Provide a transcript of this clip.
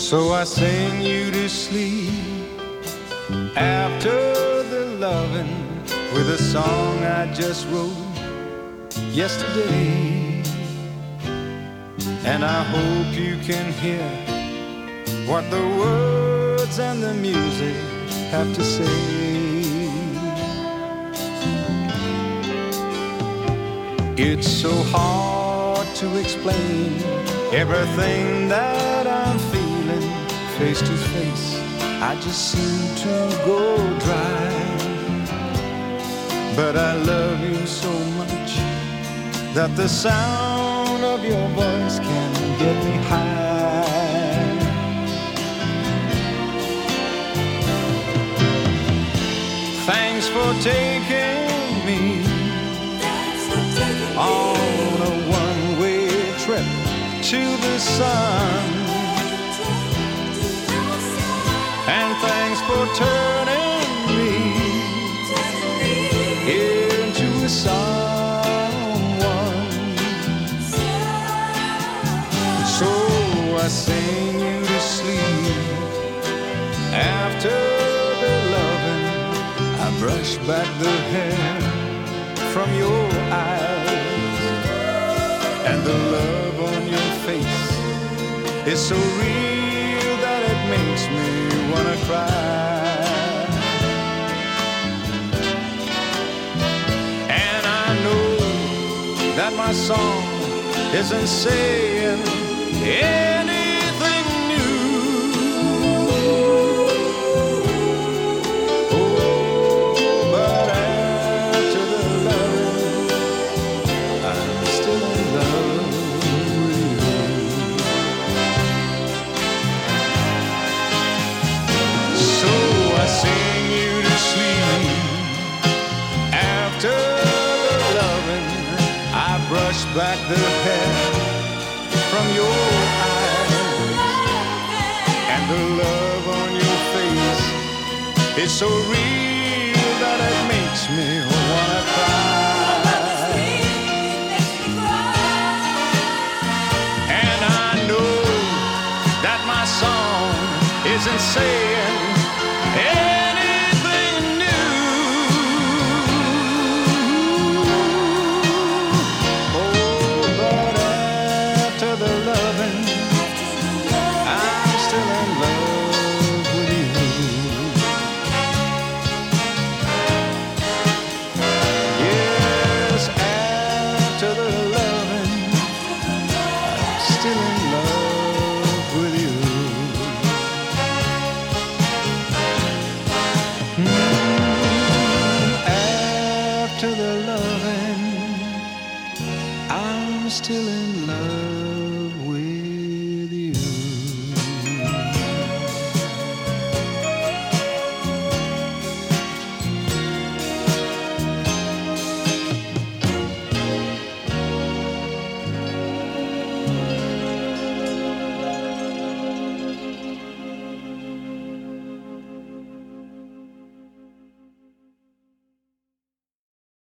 So I sing you to sleep after the loving with a song I just wrote yesterday. And I hope you can hear what the words and the music have to say. It's so hard to explain everything that I'm feeling face to face. I just seem to go dry. But I love you so much that the sound of your voice can get me high. Thanks for taking me on a one-way trip to the sun. And thanks for turning me into a someone. So I sing you to sleep after the loving. I brush back the hair from your eyes, and the love on your face is so real that it makes me wanna cry. And I know that my song isn't saying anything new. Oh, but after the love, I'm still in love with you. So I sing you to sleep after the loving. I brush back the hair from your eyes, and the love on your face is so real that it makes me wanna cry. And I know that my song isn't saying anything new. Oh, but after the loving, I'm still in love with you. Yes, after the loving, I'm still in love with you. After the loving, I'm still in love.